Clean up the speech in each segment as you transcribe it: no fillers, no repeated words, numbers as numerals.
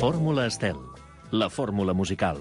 Fórmula Estel, la fórmula musical.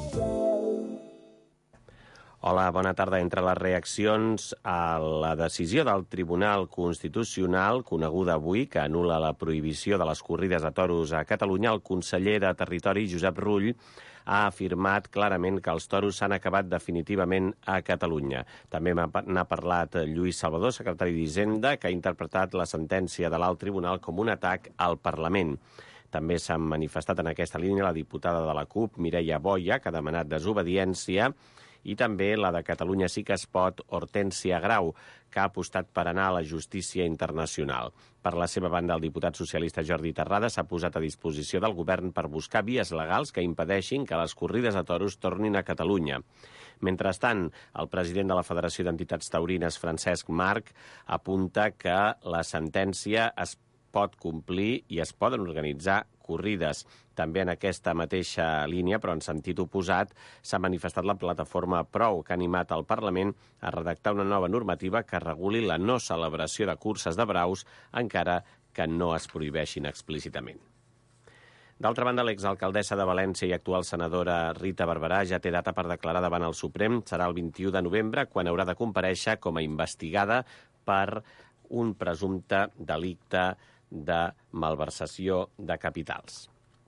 Hola, bona tarda. Entre les reaccions a la decisió del Tribunal Constitucional, coneguda avui, que anul·la la prohibició de les corrides de toros a Catalunya, el conseller de Territori, Josep Rull, ha afirmat clarament que els toros s'han acabat definitivament a Catalunya. També n'ha parlat Lluís Salvador, secretari d'Hisenda, que ha interpretat la sentència de l'Alt Tribunal com un atac al Parlament. També s'han manifestat en aquesta línia la diputada de la CUP, Mireia Boia, que ha demanat desobediència, i també la de Catalunya sí que es pot, Hortènsia Grau, que ha apostat per anar a la justícia internacional. Per la seva banda, el diputat socialista Jordi Terrades s'ha posat a disposició del govern per buscar vies legals que impedeixin que les corrides de toros tornin a Catalunya. Mentrestant, el president de la Federació d'Entitats Taurines, Francesc Marc, apunta que la sentència es pot complir i es poden organitzar corrides. També en aquesta mateixa línia, però en sentit oposat, s'ha manifestat la plataforma Prou, que ha animat el Parlament a redactar una nova normativa que reguli la no celebració de curses de braus, encara que no es prohibeixin explícitament. D'altra banda, l'exalcaldessa de València i actual senadora Rita Barberà ja té data per declarar davant el Suprem. Serà el 21 de novembre, quan haurà de comparèixer com a investigada per un presumpte delicte de malversació de capitals.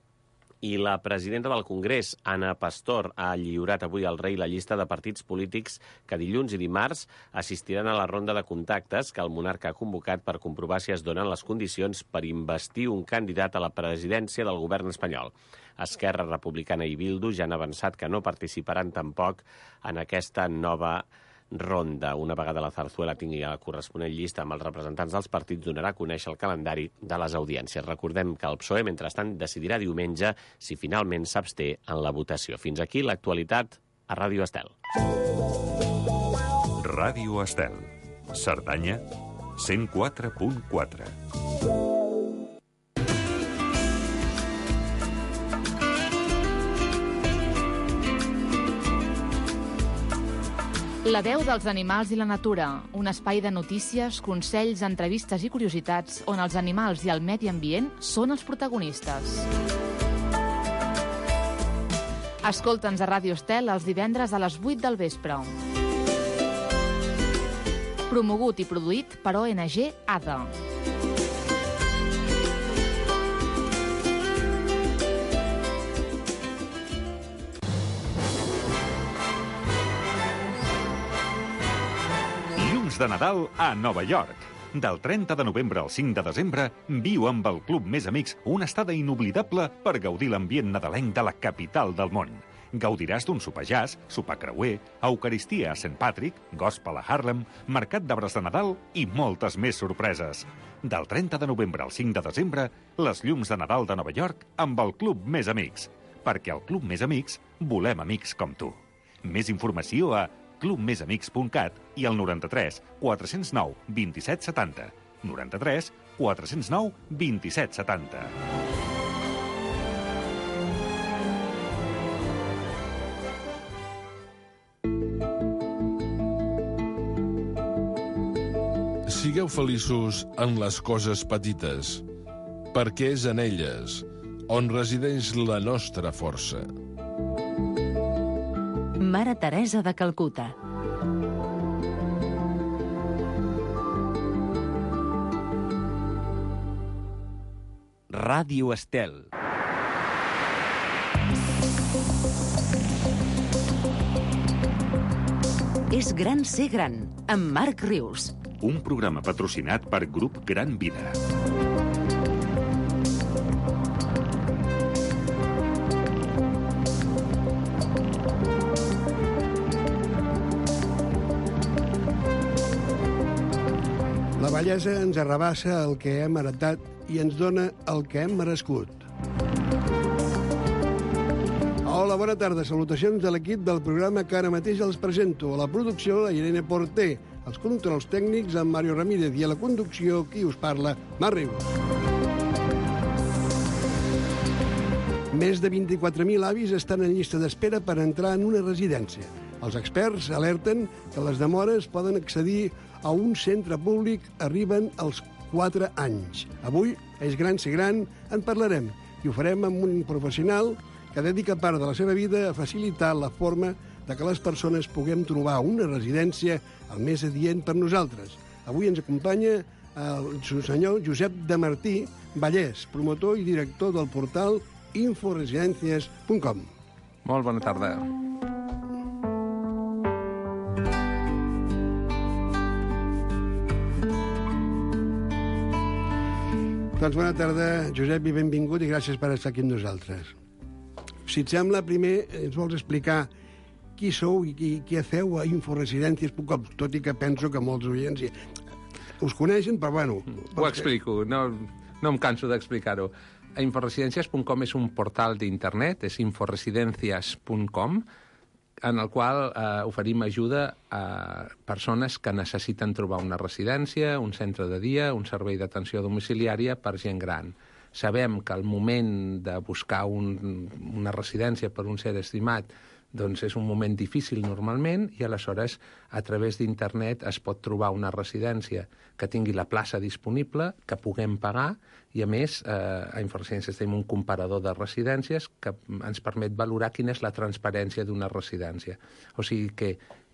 I la presidenta del Congrés, Ana Pastor, ha lliurat avui al rei la llista de partits polítics que dilluns i dimarts assistiran a la ronda de contactes que el monarca ha convocat per comprovar si es donen les condicions per investir un candidat a la presidència del govern espanyol. Esquerra Republicana i Bildu ja han avançat que no participaran tampoc en aquesta nova ronda. Una vegada la Zarzuela tingui la corresponent llista amb els representants dels partits, donarà a conèixer el calendari de les audiències. Recordem que el PSOE, mentrestant, decidirà diumenge si finalment s'absté en la votació. Fins aquí l'actualitat a Ràdio Estel. Ràdio Estel. Cerdanya, 104.4. La veu dels animals i la natura, un espai de notícies, consells, entrevistes i curiositats on els animals i el medi ambient són els protagonistes. Escolta'ns a Ràdio Estel els divendres a les 8 del vespre. Promogut i produït per ONG ADA. De Nadal a Nova York. Del 30 de novembre al 5 de desembre, viu amb el Club Més Amics una estada inoblidable per gaudir l'ambient nadalenc de la capital del món. Gaudiràs d'un sopar jazz, sopar creuer, eucaristia a St. Patrick, gospel a Harlem, mercat d'arbres de Nadal i moltes més sorpreses. Del 30 de novembre al 5 de desembre, les llums de Nadal de Nova York amb el Club Més Amics. Perquè al Club Més Amics volem amics com tu. Més informació a clubmesamics.cat i al 93 409 27 70. 93 409 27 70. Sigueu feliços en les coses petites, perquè és en elles on resideix la nostra força. Mare Teresa de Calcuta. Ràdio Estel. És gran ser gran, amb Marc Rius. Un programa patrocinat per Grup Gran Vida. La bellesa ens arrabassa el que hem heretat i ens dona el que hem merescut. Hola, bona tarda. Salutacions de l'equip del programa que ara mateix els presento. A la producció, la Irene Porter, els controls tècnics, en Mario Ramírez, i a la conducció, qui us parla, Marc Rius. Més de 24.000 avis estan en llista d'espera per entrar en una residència. Els experts alerten que les demores poden accedir a un centre públic arriben als 4 anys. Avui, és gran ser gran, en parlarem. I ho farem amb un professional que dedica part de la seva vida a facilitar la forma de que les persones puguem trobar una residència el més adient per nosaltres. Avui ens acompanya el senyor Josep de Martí Vallès, promotor i director del portal inforesidencias.com. Molt bona tarda. Doncs bona tarda, Josep, i benvingut, i gràcies per estar aquí amb nosaltres. Si et sembla, primer ens vols explicar qui sou i què feu a inforesidencias.com, tot i que penso que molts oients us coneixen, però bueno... Ho explico, no em canso d'explicar-ho. Inforesidencias.com és un portal d'internet, és inforesidencias.com, en el qual oferim ajuda a persones que necessiten trobar una residència, un centre de dia, un servei d'atenció domiciliària per gent gran. Sabem que al moment de buscar una residència per un ser estimat doncs és un moment difícil normalment i aleshores a través d'internet es pot trobar una residència que tingui la plaça disponible, que puguem pagar i a més a Inforesidències tenim un comparador de residències que ens permet valorar quina és la transparència d'una residència. O sigui que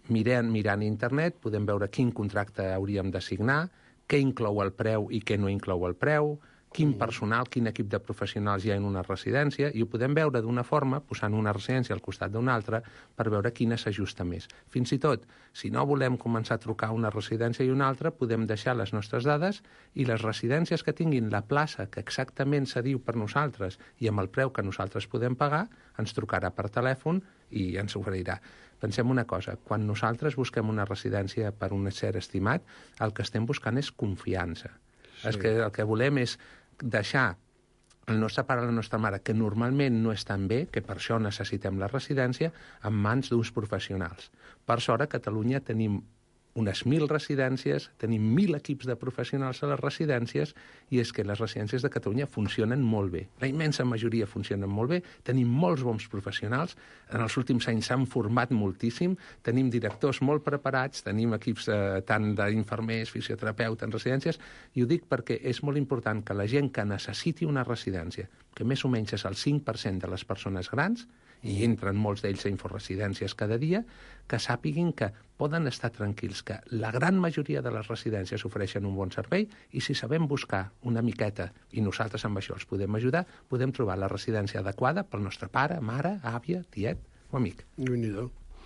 mirant internet podem veure quin contracte hauríem de signar, què inclou el preu i què no inclou el preu, quin personal, quin equip de professionals hi ha en una residència, i ho podem veure d'una forma, posant una residència al costat d'una altra, per veure quina s'ajusta més. Fins i tot, si no volem començar a trucar una residència i una altra, podem deixar les nostres dades i les residències que tinguin la plaça que exactament s'adiu per nosaltres i amb el preu que nosaltres podem pagar, ens trucarà per telèfon i ens oferirà. Pensem una cosa, quan nosaltres busquem una residència per un ser estimat, el que estem buscant és confiança. Sí. El que volem és deixar el nostre pare o la nostra mare, que normalment no estan bé, que per això necessitem la residència, en mans d'uns professionals. Per sort, a Catalunya tenim unes 1.000 residències, tenim 1.000 equips de professionals a les residències, i és que les residències de Catalunya funcionen molt bé. La immensa majoria funcionen molt bé, tenim molts bons professionals, en els últims anys s'han format moltíssim, tenim directors molt preparats, tenim equips tant d'infermers, fisioterapeutes en residències, i ho dic perquè és molt important que la gent que necessiti una residència, que més o menys és el 5% de les persones grans, i entren molts d'ells a inforesidències cada dia, que sàpiguin que poden estar tranquils, que la gran majoria de les residències ofereixen un bon servei i si sabem buscar una miqueta, i nosaltres amb això els podem ajudar, podem trobar la residència adequada pel nostre pare, mare, àvia, tiet o amic. Déu-n'hi-do.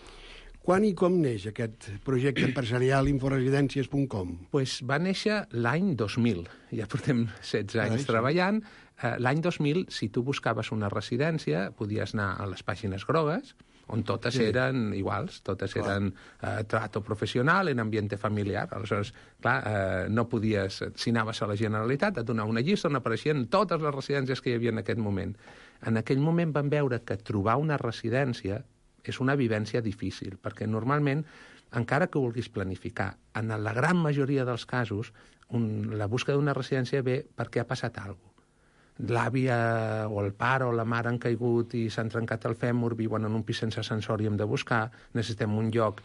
Quan i com neix aquest projecte empresarial inforesidències.com? Pues va néixer l'any 2000, ja portem 16 anys treballant. L'any 2000, si tu buscaves una residència, podies anar a les pàgines grogues, on totes eren iguals, totes eren trato professional en ambiente familiar. Aleshores, clar, no podies... Si anaves a la Generalitat, et donava una llista on apareixien totes les residències que hi havia en aquest moment. En aquell moment vam veure que trobar una residència és una vivència difícil, perquè normalment, encara que vulguis planificar, en la gran majoria dels casos, la busca d'una residència ve perquè ha passat alguna cosa. L'àvia o el pare o la mare han caigut i s'han trencat el fèmur, viuen en un pis sense ascensor i hem de buscar, necessitem un lloc,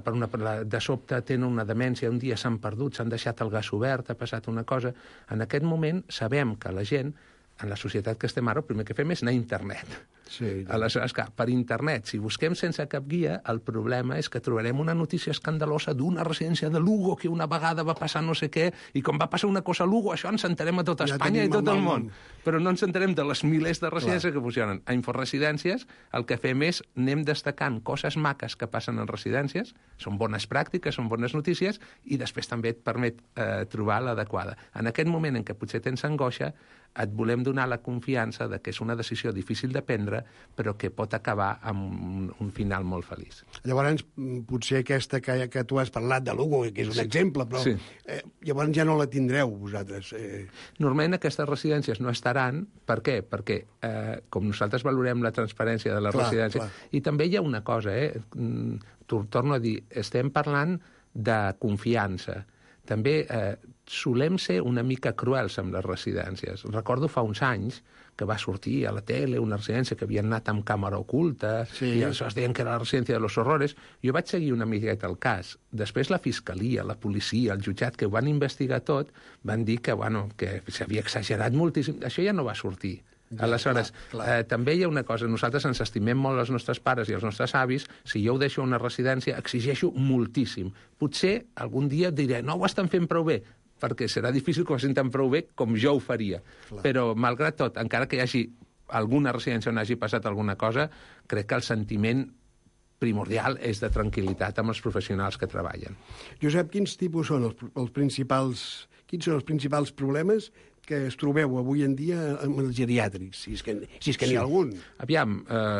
de sobte tenen una demència, un dia s'han perdut, s'han deixat el gas obert, ha passat una cosa. En aquest moment sabem que la gent, en la societat que estem ara, el primer que fem és anar a internet. Sí. Aleshores, clar, per internet, si busquem sense cap guia, el problema és que trobarem una notícia escandalosa d'una residència de Lugo que una vegada va passar no sé què, i com va passar una cosa a Lugo, això ens enterem a tot Espanya i tot el món. Però no ens enterem de les milers de residències que funcionen. A Inforesidències el que fem és anem destacant coses maques que passen en residències, són bones pràctiques, són bones notícies, i després també et permet trobar l'adequada. En aquest moment en què potser tens angoixa, et volem donar la confiança de que és una decisió difícil de prendre, però que pot acabar amb un final molt feliç. Llavors, potser aquesta que tu has parlat de Lugo, que és un exemple, però llavors ja no la tindreu vosaltres. Normalment aquestes residències no estaran. Per què? Perquè com nosaltres valorem la transparència de les residències, i també hi ha una cosa, t'ho torno a dir, estem parlant de confiança. També solem ser una mica cruels amb les residències. Recordo fa uns anys que va sortir a la tele una residència que havien anat amb càmera oculta i aleshores deien que era la residència de los horrores. Jo vaig seguir una miqueta el cas. Després la fiscalia, la policia, el jutjat, que ho van investigar tot, van dir que, que s'havia exagerat moltíssim. Això ja no va sortir. Aleshores, també hi ha una cosa, nosaltres ens estimem molt els nostres pares i els nostres avis, si jo ho deixo a una residència, exigeixo moltíssim. Potser algun dia diré, no ho estan fent prou bé, perquè serà difícil que ho facin tan prou bé com jo ho faria. Però, malgrat tot, encara que hi hagi alguna residència on hagi passat alguna cosa, crec que el sentiment primordial és de tranquil·litat amb els professionals que treballen. Josep, quins tipus són els principals problemes que es trobeu avui en dia amb els geriàtrics, si és que n'hi ha algun? Aviam,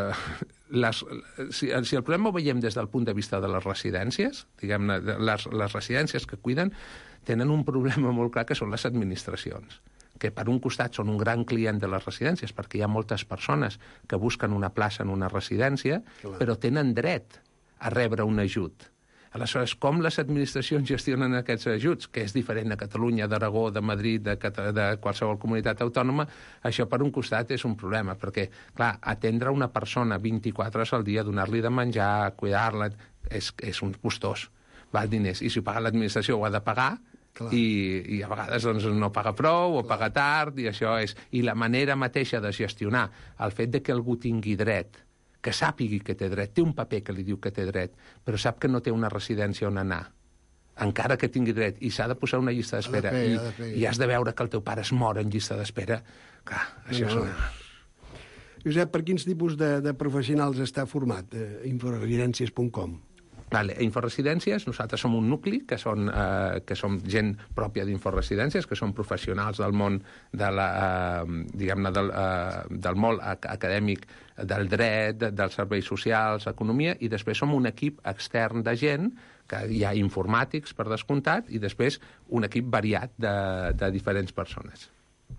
si el problema ho veiem des del punt de vista de les residències, diguem-ne, les residències que cuiden tenen un problema molt clar, que són les administracions, que per un costat són un gran client de les residències, perquè hi ha moltes persones que busquen una plaça en una residència, però tenen dret a rebre un ajut. Aleshores, com les administracions gestionen aquests ajuts, que és diferent a Catalunya, d'Aragó, de Madrid, de qualsevol comunitat autònoma, això per un costat és un problema, perquè, clar, atendre una persona 24 hores al dia, donar-li de menjar, cuidar-la, és un costós, val diners. I si ho paga l'administració ho ha de pagar, i a vegades doncs, no paga prou o paga tard, i això és... I la manera mateixa de gestionar el fet de que algú tingui dret, que sàpigui que té dret, té un paper que li diu que té dret, però sap que no té una residència on anar, encara que tingui dret, i s'ha de posar una llista d'espera, i has de veure que el teu pare es mor en llista d'espera, clar, això és una... Josep, per quins tipus de professionals està format inforesidències.com? Vale, Inforesidències, nosaltres som un nucli, que som gent pròpia d'Inforesidències, que són professionals del món diguem-ne, del món acadèmic, del dret, dels serveis socials, economia, i després som un equip extern de gent, que hi ha informàtics, per descomptat, i després un equip variat de diferents persones.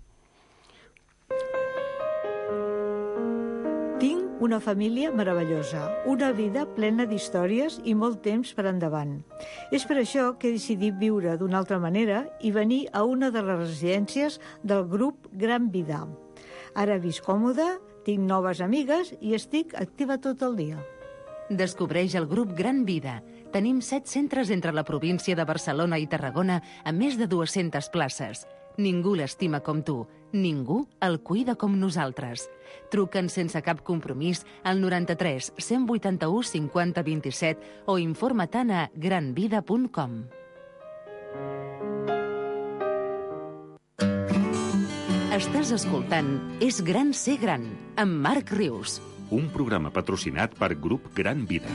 Tinc una família meravellosa, una vida plena d'històries i molt temps per endavant. És per això que he decidit viure d'una altra manera i venir a una de les residències del grup Gran Vida. Ara visc còmode, tinc noves amigues i estic activa tot el dia. Descobreix el grup Gran Vida. Tenim 7 centres entre la província de Barcelona i Tarragona amb més de 200 places. Ningú l'estima com tu. Ningú el cuida com nosaltres. Truca'ns sense cap compromís al 93 181 50 27 o informa-te'n a granvida.com. Estàs escoltant És gran ser gran, amb Marc Rius. Un programa patrocinat per Grup Gran Vida.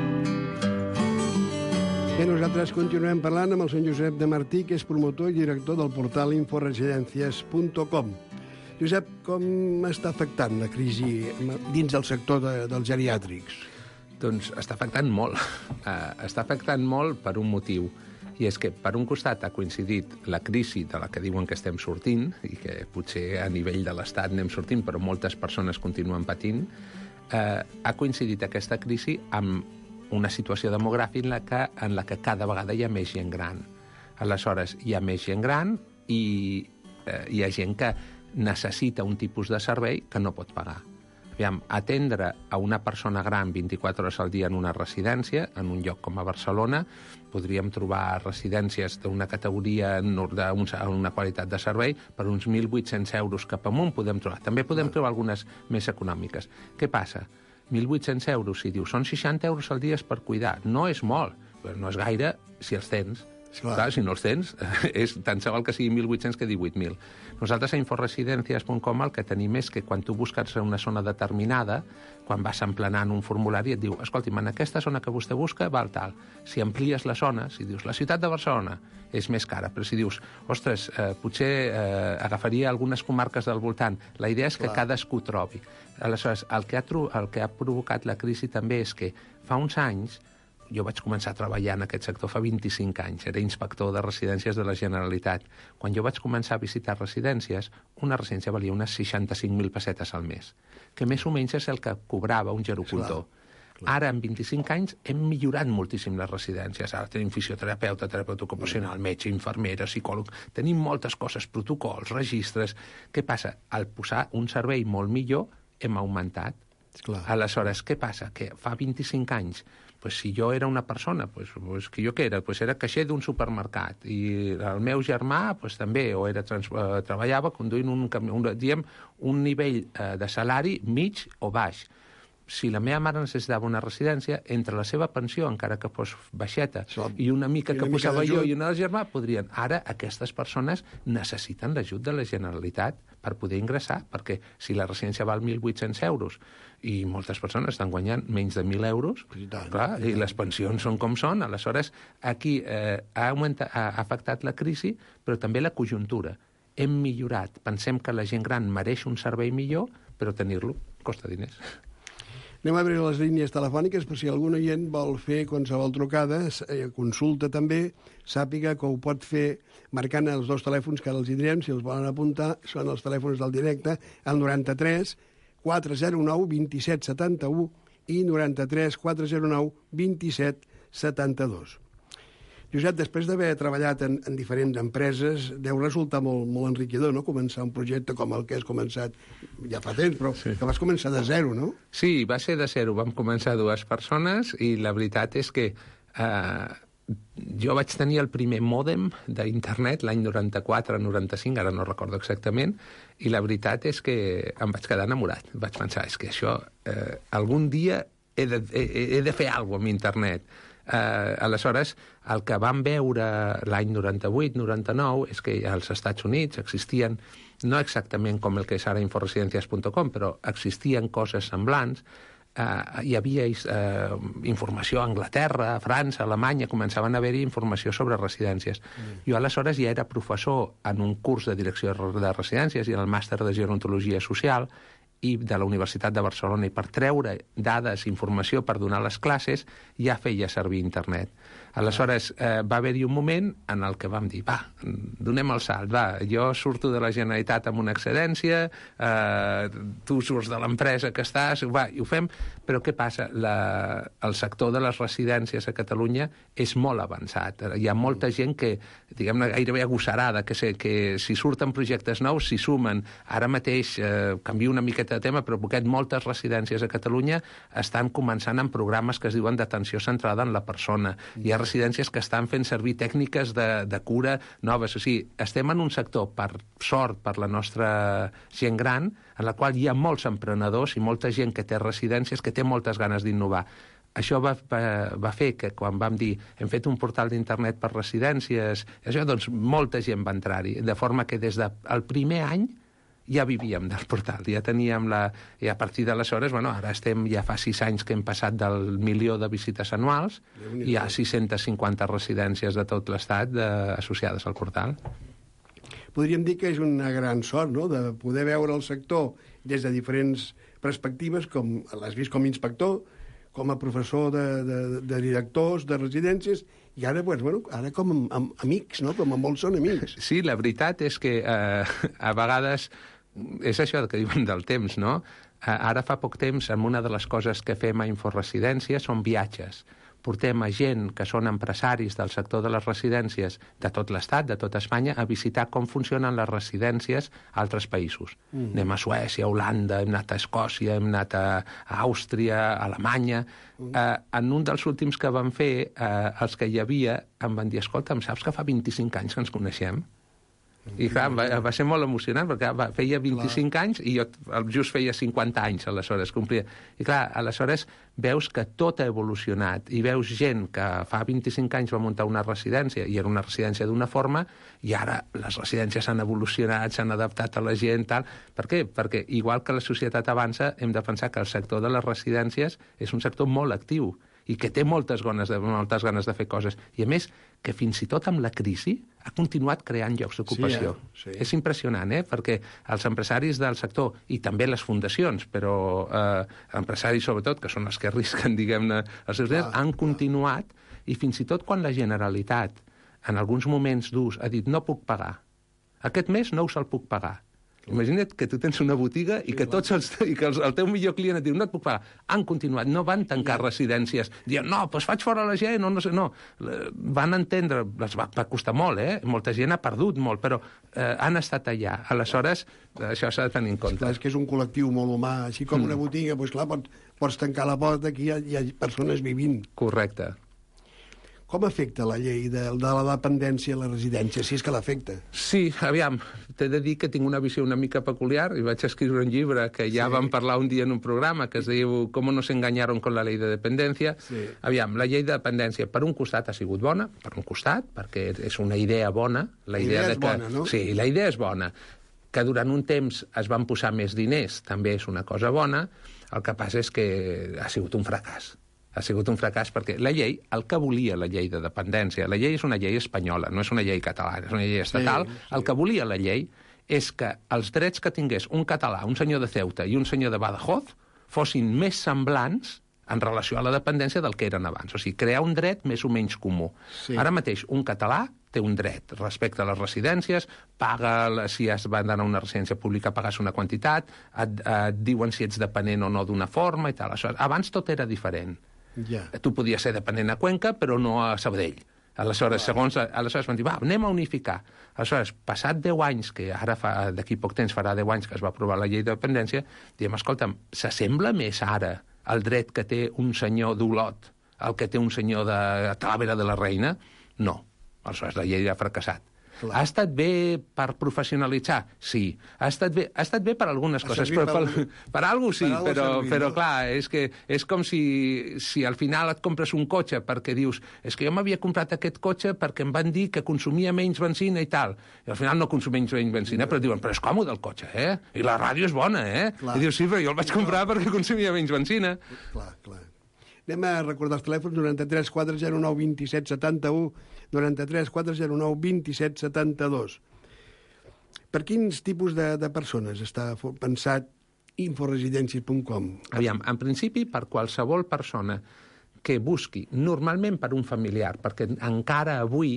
Bé, nosaltres continuem parlant amb el senyor Josep de Martí, que és promotor i director del portal inforesidències.com. Josep, com està afectant la crisi dins del sector dels geriàtrics? Doncs està afectant molt. Està afectant molt per un motiu, i és que, per un costat, ha coincidit la crisi de la que diuen que estem sortint, i que potser a nivell de l'Estat anem sortint, però moltes persones continuen patint. Ha coincidit aquesta crisi amb una situació demogràfica en la que cada vegada hi ha més gent gran. Aleshores, hi ha més gent gran i hi ha gent que necessita un tipus de servei que no pot pagar. Aviam, atendre a una persona gran 24 hores al dia en una residència, en un lloc com a Barcelona, podríem trobar residències d'una categoria, d'una qualitat de servei, per uns 1.800 euros cap amunt podem trobar. També podem trobar algunes més econòmiques. Què passa? 1.800 euros, si dius, són 60 euros al dia per cuidar. No és molt, però no és gaire si els tens. Clar, si no els tens, és tant se val que sigui 1.800 que 18.000. Nosaltres a inforesidències.com el que tenim és que quan tu busques una zona determinada, quan vas emplenant un formulari et diu, escolti'm, en aquesta zona que vostè busca val tal. Si amplies la zona, si dius, la ciutat de Barcelona és més cara, però si dius, ostres, potser agafaria algunes comarques del voltant, la idea és que cadascú trobi. Aleshores, el que ha provocat la crisi també és que fa uns anys jo vaig començar a treballar en aquest sector fa 25 anys, era inspector de residències de la Generalitat. Quan jo vaig començar a visitar residències, una residència valia unes 65.000 pessetes al mes, que més o menys és el que cobrava un gerocultor. Ara, en 25 anys, hem millorat moltíssim les residències. Ara tenim fisioterapeuta, terapeuta ocupacional, metge, infermera, psicòleg... Tenim moltes coses, protocols, registres... Què passa? Al posar un servei molt millor, hem augmentat Esclar. Aleshores, què passa? Que fa 25 anys, si jo era una persona, que jo què era? Era caixer d'un supermercat, i el meu germà també, o treballava conduint un nivell de salari mig o baix. Si la meva mare necessitava una residència, entre la seva pensió, encara que fos baixeta, i una mica que posava jo i una del germà, podrien. Ara aquestes persones necessiten l'ajut de la Generalitat per poder ingressar, perquè si la residència val 1.800 euros i moltes persones estan guanyant menys de 1.000 euros, i les pensions són com són, aleshores aquí ha afectat la crisi, però també la conjuntura. Hem millorat. Pensem que la gent gran mereix un servei millor, però tenir-lo costa diners. Anem a veure les línies telefòniques per si algun oient vol fer qualsevol trucada, consulta també, sàpiga que ho pot fer marcant els dos telèfons que ara els hi direm, si els volen apuntar, són els telèfons del directe, el 93 409 27 71 i 93 409 27 72. Josep, després d'haver treballat en diferents empreses, deu resultar molt enriquidor, no?, començar un projecte com el que has començat ja fa temps, però que vas començar de zero, no? Sí, va ser de zero. Vam començar 2 persones i la veritat és que jo vaig tenir el primer mòdem d'internet l'any 94-95, ara no recordo exactament, i la veritat és que em vaig quedar enamorat. Vaig pensar, és que això algun dia he de fer alguna cosa amb internet. Aleshores, el que vam veure l'any 98-99 és que als Estats Units existien, no exactament com el que és ara inforesidencias.com, però existien coses semblants. Hi havia informació a Anglaterra, a França, a Alemanya, començaven a haver-hi informació sobre residències. Jo aleshores ja era professor en un curs de direcció de residències i en el màster de gerontologia social i de la Universitat de Barcelona, i per treure dades, informació per donar les classes, ja feia servir internet. Aleshores, va haver-hi un moment en el que vam dir, donem el salt, jo surto de la Generalitat amb una excedència, tu surts de l'empresa que estàs, i ho fem, però què passa? El sector de les residències a Catalunya és molt avançat. Hi ha molta gent que, diguem-ne, gairebé agosarada, que si surten projectes nous, s'hi sumen. Ara mateix, canvio una miqueta de tema, però moltes residències a Catalunya estan començant amb programes que es diuen d'atenció centrada en la persona. Hi ha residències que estan fent servir tècniques de cura noves. O sigui, estem en un sector, per sort, per la nostra gent gran, en la qual hi ha molts emprenedors i molta gent que té residències, que té moltes ganes d'innovar. Això va fer que quan vam dir hem fet un portal d'internet per residències, doncs molta gent va entrar-hi, de forma que des del primer any ja vivíem del portal, ja teníem i a partir d'aleshores, ara ja fa 6 anys que hem passat del 1.000.000 de visites anuals i hi ha 650 residències de tot l'Estat associades al portal. Podríem dir que és una gran sort, no?, de poder veure el sector des de diferents perspectives, com l'has vist com a inspector, com a professor de directors de residències, i ara, ara com a amics, no?, com a molts són amics. Sí, la veritat és que a vegades és això que diuen del temps, no? Ara fa poc temps, una de les coses que fem a Inforesidències són viatges. Portem a gent que són empresaris del sector de les residències de tot l'Estat, de tota Espanya, a visitar com funcionen les residències a altres països. Anem a Suècia, a Holanda, hem anat a Escòcia, hem anat a Àustria, a Alemanya. En un dels últims que vam fer, els que hi havia em van dir, escolta, saps que fa 25 anys que ens coneixem? I clar, va ser molt emocionant, perquè feia 25 anys i jo just feia 50 anys, aleshores complia. I clar, aleshores veus que tot ha evolucionat i veus gent que fa 25 anys va muntar una residència i era una residència d'una forma i ara les residències s'han evolucionat, s'han adaptat a la gent, tal. Per què? Perquè igual que la societat avança, hem de pensar que el sector de les residències és un sector molt actiu i que té moltes ganes de fer coses. I a més, que fins i tot amb la crisi ha continuat creant llocs d'ocupació. Sí. És impressionant, perquè els empresaris del sector, i també les fundacions, però empresaris sobretot, que són els que arrisquen, diguem-ne, els seus diners, han continuat, i fins i tot quan la Generalitat, en alguns moments durs, ha dit no puc pagar, aquest mes no us el puc pagar, Imagina't que tu tens una botiga i que el teu millor client et diu no et puc pagar. Han continuat, no van tancar residències. Diuen, no, doncs faig fora la gent, no. Van entendre, va costar molt, molta gent ha perdut molt, però han estat allà. Aleshores, això s'ha de tenir en compte. Esclar, és que és un col·lectiu molt humà, així com una botiga, doncs clar, pots tancar la porta, aquí hi ha persones vivint. Correcte. Com afecta la llei de la dependència a la residència, si és que l'afecta? Sí, aviam, t'he de dir que tinc una visió una mica peculiar i vaig escriure un llibre que ja vam parlar un dia en un programa que es diu «Cómo nos engañaron con la ley de dependencia». Sí. Aviam, la llei de dependència, per un costat, ha sigut bona, per un costat, perquè és una idea bona. La idea és bona, no? Sí, la idea és bona. Que durant un temps es van posar més diners també és una cosa bona, el que passa és que ha sigut un fracàs. Ha sigut un fracàs perquè la llei, el que volia la llei de dependència, la llei és una llei espanyola, no és una llei catalana, és una llei estatal, sí. El que volia la llei és que els drets que tingués un català, un senyor de Ceuta i un senyor de Badajoz fossin més semblants en relació a la dependència del que eren abans. O sigui, crear un dret més o menys comú. Sí. Ara mateix, un català té un dret respecte a les residències, paga, si es va anar a una residència pública, pagues una quantitat, et diuen si ets dependent o no d'una forma i tal. Abans tot era diferent. Yeah. Tu podies ser dependent a Cuenca, però no a Sabadell. Aleshores, aleshores van dir, va, anem a unificar. Aleshores, passat 10 anys, que ara d'aquí poc temps farà 10 anys que es va aprovar la llei de dependència, diem, escolta'm, s'assembla més ara el dret que té un senyor d'Olot al que té un senyor de Talavera de la Reina? No. Aleshores, la llei ha fracassat. Clar. Ha estat bé per professionalitzar? Sí. Ha estat bé per algunes coses, però per alguna cosa sí, però clar, és com si al final et compres un cotxe perquè dius, és que jo m'havia comprat aquest cotxe perquè em van dir que consumia menys benzina i tal, i al final no consumeix menys benzina, però diuen, però és còmode el cotxe, I la ràdio és bona, Clar. I dius, sí, però jo el vaig comprar perquè consumia menys benzina. Clar. Anem a recordar els telèfons, 93 409 27 71, 93 409 27 72. Per quins tipus de persones està pensat inforesidències.com? Aviam, en principi, per qualsevol persona que busqui, normalment per un familiar, perquè encara avui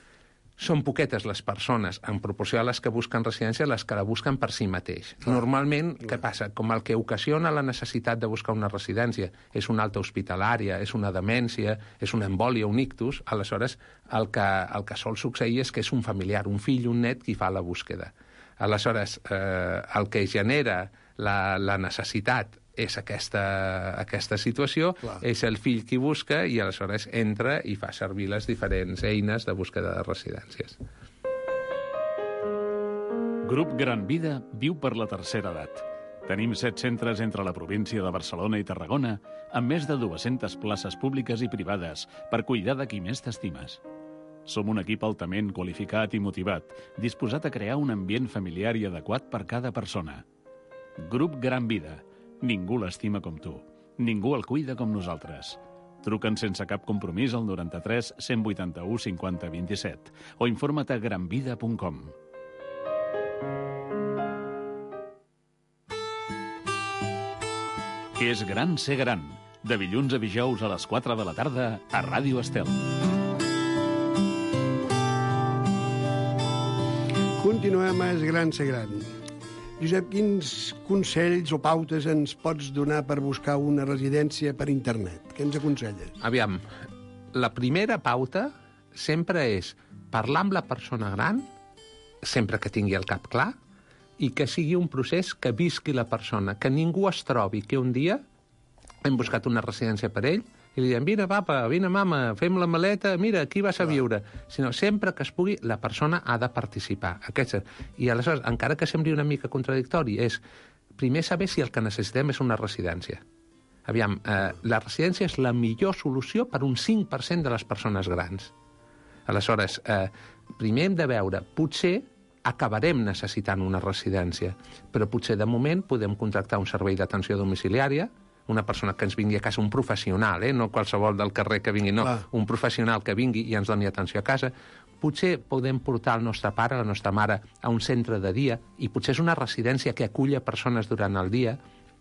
són poquetes les persones, en proporció a les que busquen residència, les que la busquen per si mateix. Normalment, què passa? Com el que ocasiona la necessitat de buscar una residència és una alta hospitalària, és una demència, és una embòlia, un ictus, aleshores el que sol succeir és que és un familiar, un fill, un net, qui fa la búsqueda. Aleshores, el que genera la necessitat és aquesta situació, clar. És el fill qui busca i aleshores entra i fa servir les diferents eines de búsqueda de residències. Grup Gran Vida viu per la tercera edat. Tenim 7 centres entre la província de Barcelona i Tarragona, amb més de 200 places públiques i privades per cuidar de qui més t'estimes. Som un equip altament qualificat i motivat, disposat a crear un ambient familiar i adequat per cada persona. Grup Gran Vida. Ningú l'estima com tu. Ningú el cuida com nosaltres. Truca'ns sense cap compromís al 93 181 50 27 o informa't a granvida.com. És gran ser gran. De dilluns a dijous a les 4 de la tarda a Ràdio Estel. Continuem a És gran ser gran. Josep, quins consells o pautes ens pots donar per buscar una residència per internet? Què ens aconselles? Aviam, la primera pauta sempre és parlar amb la persona gran, sempre que tingui el cap clar, i que sigui un procés que visqui la persona, que ningú es trobi que un dia hem buscat una residència per ell i li diem, vine papa, vine mama, fem la maleta, mira, aquí vas a viure. Sinó sempre que es pugui, la persona ha de participar. I aleshores, encara que sembli una mica contradictori, és primer saber si el que necessitem és una residència. Aviam, la residència és la millor solució per un 5% de les persones grans. Aleshores, primer hem de veure, potser acabarem necessitant una residència, però potser de moment podem contractar un servei d'atenció domiciliària, una persona que ens vingui a casa, un professional, no qualsevol del carrer que vingui, no, clar. Un professional que vingui i ens doni atenció a casa. Potser podem portar el nostre pare, la nostra mare, a un centre de dia, i potser és una residència que aculla persones durant el dia,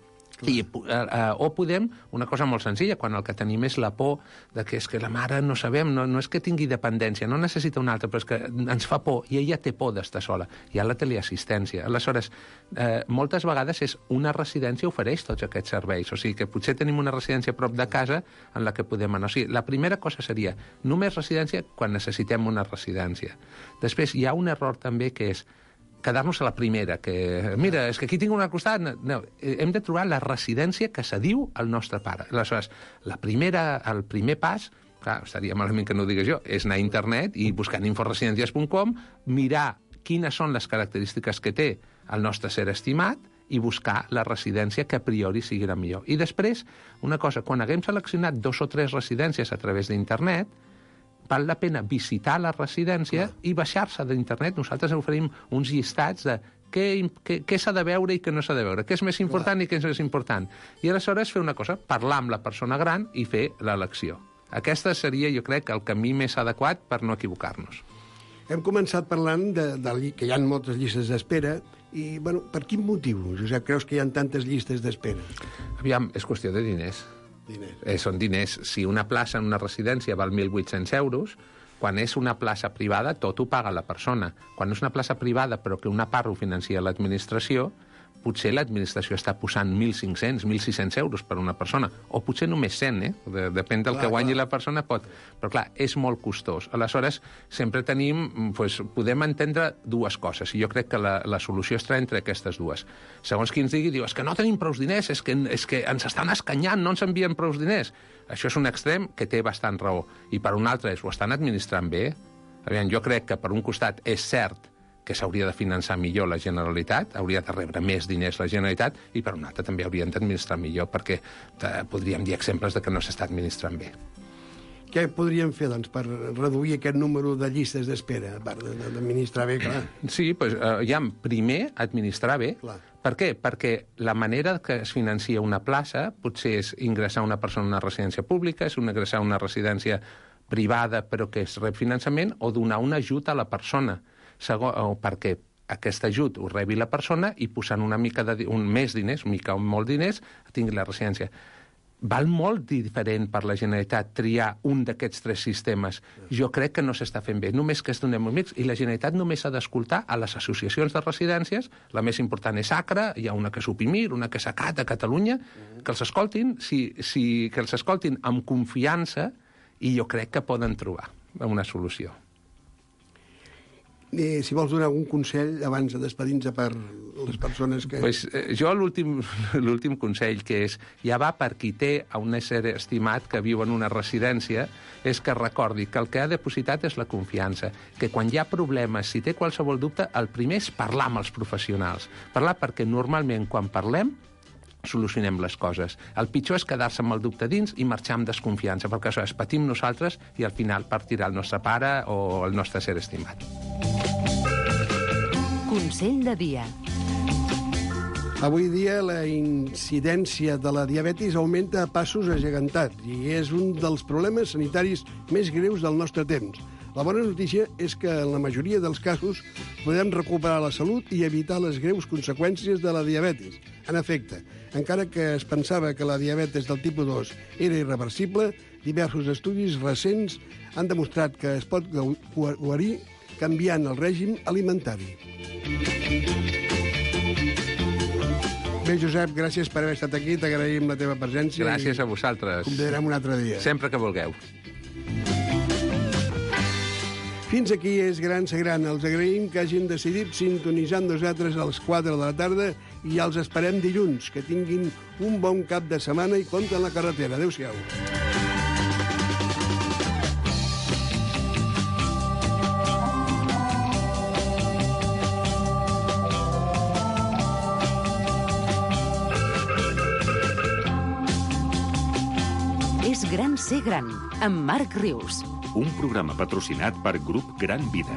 O podem, una cosa molt senzilla, quan el que tenim és la por de que és que la mare no sabem, no és que tingui dependència, no necessita una altra, però és que ens fa por, i ella té por d'estar sola. Hi ha la teleassistència. Aleshores, moltes vegades una residència ofereix tots aquests serveis, o sigui que potser tenim una residència a prop de casa en la que podem anar. O sigui, la primera cosa seria només residència quan necessitem una residència. Després, hi ha un error també que és quedar-nos a la primera, que mira, és que aquí tinc una al costat. No, hem de trobar la residència que s'adiu al nostre pare. Aleshores, el primer pas, clar, estaria malament que no ho digués jo, és anar a internet i buscant inforesidencias.com, mirar quines són les característiques que té el nostre ser estimat i buscar la residència que a priori sigui la millor. I després, una cosa, quan haguem seleccionat 2 o 3 residències a través d'internet, val la pena visitar la residència i baixar-se d'internet. Nosaltres oferim uns llistats de què s'ha de veure i què no s'ha de veure, què és més important i què és més important. I aleshores fer una cosa, parlar amb la persona gran i fer l'elecció. Aquesta seria, jo crec, el camí més adequat per no equivocar-nos. Hem començat parlant que hi ha moltes llistes d'espera i, bueno, per quin motiu, Josep, creus que hi ha tantes llistes d'espera? Aviam, és qüestió de diners. Són diners. Si una plaça en una residència val 1.800 euros, quan és una plaça privada, tot ho paga la persona. Quan és una plaça privada però que una part ho financia l'administració, potser l'administració està posant 1.500, 1.600 euros per una persona, o potser només 100, depèn del que guanyi la persona, pot. Però clar, és molt costós. Aleshores, sempre podem entendre dues coses, i jo crec que la solució està entre aquestes dues. Segons qui ens digui, diu, és que no tenim prous diners, és que ens estan escanyant, no ens envien prous diners. Això és un extrem que té bastant raó. I per un altre ho estan administrant bé. Aviam, jo crec que per un costat és cert que s'hauria de finançar millor la Generalitat, hauria de rebre més diners la Generalitat, i per un altre també haurien d'administrar millor, perquè podríem dir exemples de que no s'està administrant bé. Què podríem fer, doncs, per reduir aquest número de llistes d'espera, a part d'administrar bé, clar? Sí, doncs, primer, administrar bé. Clar. Per què? Perquè la manera que es financia una plaça potser és ingressar una persona en una residència pública, és ingressar una residència privada però que es rep finançament, o donar un ajut a la persona, perquè aquest ajut ho rebi la persona i posant una mica més diners, una mica o molt diners, tingui la residència. Val molt diferent per la Generalitat triar un d'aquests 3 sistemes. Jo crec que no s'està fent bé. Només que es donem un mix, i la Generalitat només ha d'escoltar a les associacions de residències. La més important és ACRA, hi ha una que és UPIMIR, una que és ACAT a Catalunya, que els escoltin, que els escoltin amb confiança, i jo crec que poden trobar una solució. Si vols donar algun consell abans de despedir-nos per les persones que... Jo l'últim consell, que ja va per qui té a un ésser estimat que viu en una residència, és que recordi que el que ha depositat és la confiança, que quan hi ha problemes, si té qualsevol dubte, el primer és parlar amb els professionals. Parlar perquè normalment quan parlem solucionem les coses. El pitjor és quedar-se amb el dubte dins i marxar amb desconfiança, perquè això és patim nosaltres i al final partirà el nostre pare o el nostre ser estimat. Consell de dia. Avui dia la incidència de la diabetis augmenta a passos agegantats i és un dels problemes sanitaris més greus del nostre temps. La bona notícia és que en la majoria dels casos podem recuperar la salut i evitar les greus conseqüències de la diabetis. En efecte, encara que es pensava que la diabetis del tipus 2 era irreversible, diversos estudis recents han demostrat que es pot guarir canviant el règim alimentari. Bé, Josep, gràcies per haver estat aquí, t'agraïm la teva presència. Gràcies a vosaltres. Convidarem un altre dia. Sempre que vulgueu. Fins aquí és Gran Ser Gran. Els agraïm que hagin decidit sintonitzar amb nosaltres a les 4 de la tarda i els esperem dilluns. Que tinguin un bon cap de setmana i compte en la carretera. Adéu-siau. És Gran Ser Gran, amb Marc Rius. Un programa patrocinat per Grup Gran Vida.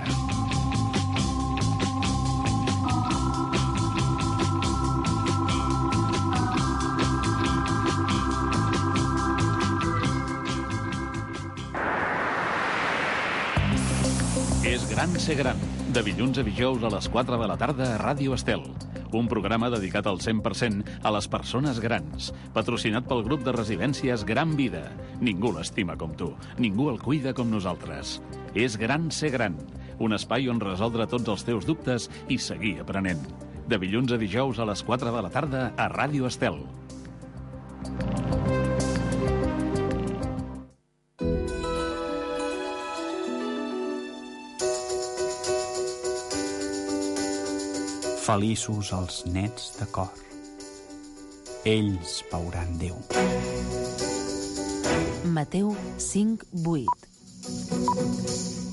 És Gran Ser Gran, de dilluns a dijous a les 4 de la tarda a Ràdio Estel. un programa dedicat al 100% a les persones grans, patrocinat pel grup de residències Gran Vida. Ningú l'estima com tu, ningú el cuida com nosaltres. És gran ser gran, un espai on resoldre tots els teus dubtes i seguir aprenent. De dilluns a dijous a les 4 de la tarda a Ràdio Estel. Feliços els nets de cor. Ells veuran Déu. Mateu 5:8.